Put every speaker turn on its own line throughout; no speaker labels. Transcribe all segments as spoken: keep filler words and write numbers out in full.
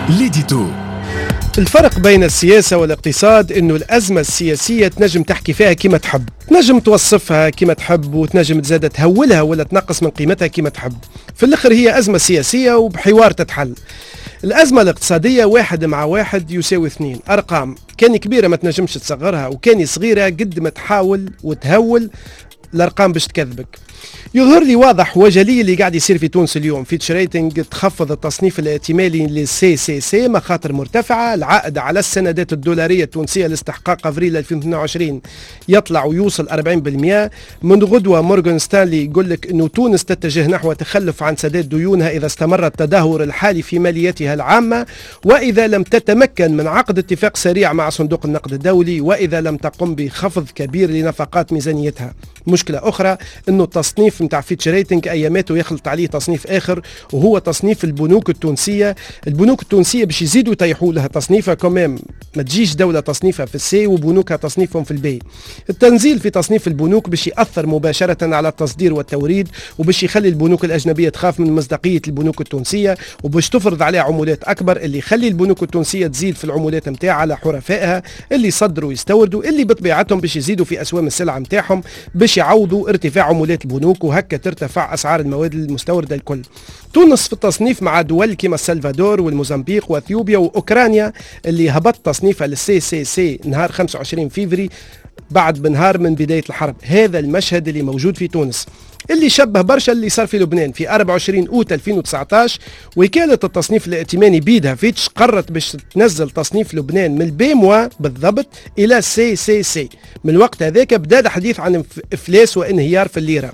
ليديتو.
الفرق بين السياسة والاقتصاد إنه الأزمة السياسية تنجم تحكي فيها كما تحب، تنجم توصفها كما تحب، وتنجم تزاد تهولها ولا تنقص من قيمتها كما تحب. في الآخر هي أزمة سياسية وبحوار تتحل. الأزمة الاقتصادية واحد مع واحد يساوي اثنين، أرقام كان كبيرة ما تنجمش تصغرها، وكان صغيرة قد ما تحاول وتهول الأرقام باش تكذبك. يظهر لي واضح وجلي اللي قاعد يصير في تونس اليوم. فيتش ريتنج تخفض التصنيف الائتمالي للسي سي سي مخاطر مرتفعة. العائد على السندات الدولارية التونسية لاستحقاق افريل ألفين واثنين وعشرين يطلع ويوصل أربعين بالمئة. من غدوة مورغان ستانلي يقول لك انه تونس تتجه نحو تخلف عن سداد ديونها اذا استمر التدهور الحالي في مالياتها العامة، واذا لم تتمكن من عقد اتفاق سريع مع صندوق النقد الدولي، واذا لم تقم بخفض كبير لنفقات ميزانيتها. مشكلة اخرى انه التصنيف نتاع فيتش ريتنج اياماته يخلط عليه تصنيف اخر، وهو تصنيف البنوك التونسيه. البنوك التونسيه باش يزيدوا يطيحوا لها تصنيفها كمان، ما تجيش دوله تصنيفها في السي وبنوكها تصنيفهم في البي. التنزيل في تصنيف البنوك باش ياثر مباشره على التصدير والتوريد، وباش يخلي البنوك الاجنبيه تخاف من مصداقيه البنوك التونسيه، وباش تفرض عليها عمولات اكبر اللي يخلي البنوك التونسيه تزيد في العمولات نتاعها على حرفائها اللي يصدروا ويستوردوا، اللي بطبيعتهم باش يزيدوا في اسوام السلع نتاعهم باش يعوضوا ارتفاع عمولات البنوك، وهكا ترتفع أسعار المواد المستوردة الكل. تونس في التصنيف مع دول كما السلفادور والموزمبيق واثيوبيا وأوكرانيا اللي هبط تصنيفها للسي سي سي نهار خمسة وعشرين فيفري بعد بنهار من بداية الحرب. هذا المشهد اللي موجود في تونس اللي شبه برشا اللي صار في لبنان في أربعة وعشرين أوت ألفين وتسعة عشر. وكالة التصنيف الائتماني بيدها فيتش قررت باش تنزل تصنيف لبنان من البي موا بالضبط إلى سي سي سي. من الوقت هذاك بدا الحديث عن إفلاس وانهيار في الليرة.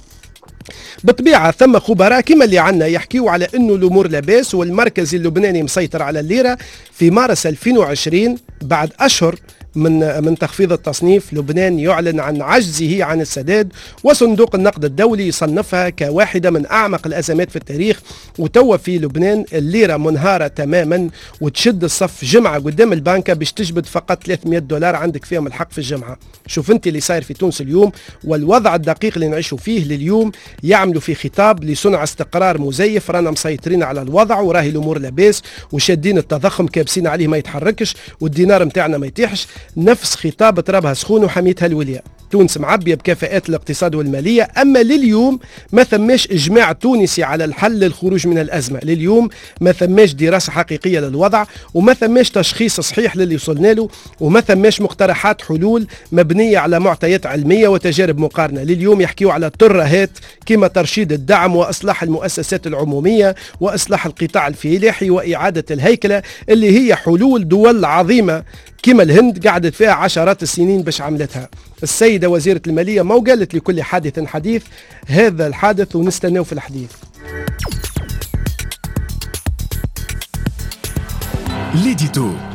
بالطبيعة ثم خبراء كما اللي عنا يحكيوا على انه الامور لاباس والمركز اللبناني مسيطر على الليرة. في مارس ألفين وعشرين بعد اشهر من من تخفيض التصنيف، لبنان يعلن عن عجزه عن السداد، وصندوق النقد الدولي يصنفها كواحدة من أعمق الأزمات في التاريخ. وتوا في لبنان الليرة منهارة تماما، وتشد الصف جمعة قدام البنكة باش تجبد فقط ثلاثمئة دولار عندك فيهم الحق في الجمعة. شوف انت اللي صاير في تونس اليوم والوضع الدقيق اللي نعيشوا فيه لليوم. يعملوا في خطاب لصنع استقرار مزيف، رانا مسيطرين على الوضع وراهي الأمور لاباس وشادين التضخم كابسين عليه ما يتحركش والدينار متاعنا ما يتيحش. نفس خطاب ترابها سخون وحميتها الولياء. تونس معبية بكفاءات الاقتصاد والمالية، أما لليوم ما ثماش إجماع تونسي على الحل للخروج من الأزمة. لليوم ما ثماش دراسة حقيقية للوضع، وما ثماش تشخيص صحيح للي وصلنا له، وما ثماش مقترحات حلول مبنية على معطيات علمية وتجارب مقارنة. لليوم يحكيوا على ترهات كما ترشيد الدعم وإصلاح المؤسسات العمومية وإصلاح القطاع الفلاحي وإعادة الهيكلة، اللي هي حلول دول عظيمة كما الهند قعدت فيها عشرات السنين باش عملتها. السيدة وزيرة المالية ما قالت لكل حادث حديث، هذا الحادث ونستناو في الحديث.
ليديتو.